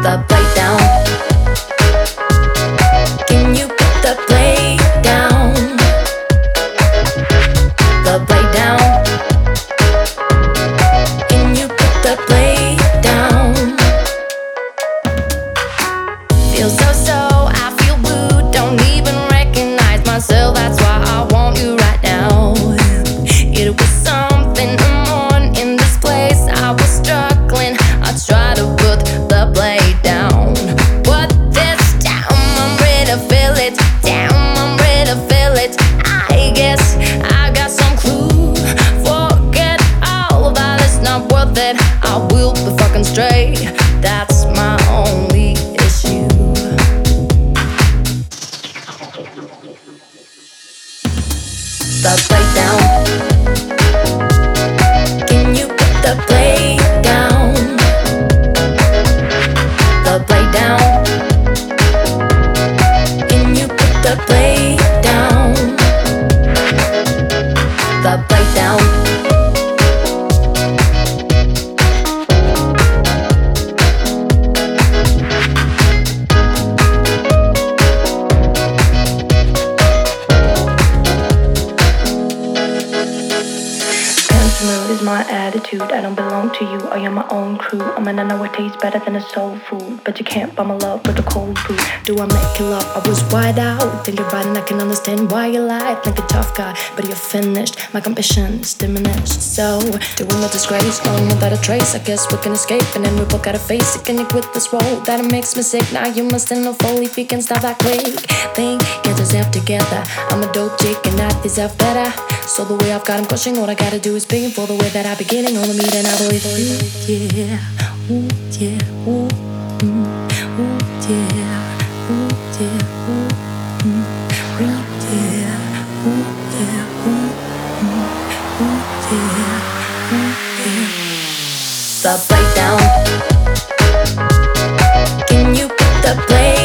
the blade down? Can you put the blade down? The blade down. Can you put the blade down? Feel so, I feel blue. Don't even recognize myself. That's why I want you right now. It was something more in this place. I was struggling. I tried to put the blade down. But this time I'm ready to feel it. Damn, I'm ready to feel it. I guess I got some clue. Forget all about it's not worth it. I will be fucking straight. That's my only issue. The blade down. Can you put the blade down? The blade down. Can you put the blade down? The blade down. Is my attitude. I don't belong to you. I am my own crew. I mean, I know it tastes better than a soul food, but you can't buy my love with a cold food. Do I make you love? I was wide out. Think about it and I can understand why you lied. Like a tough guy, but you're finished. My ambition's diminished. So, doing the disgrace, going without a trace. I guess we can escape and then we both gotta face it. Can you quit this role? That it makes me sick. Now you must know fully if you can stop that quick. Think, get yourself together. I'm a dope chick and I deserve better. So the way I've got him crushing, all I gotta do is pay him for the way that I'm beginning on the meet and I believe. Ooh yeah, ooh yeah, ooh, ooh yeah, ooh yeah, ooh yeah, ooh yeah, ooh yeah, ooh yeah. The blade down. Can you put the blade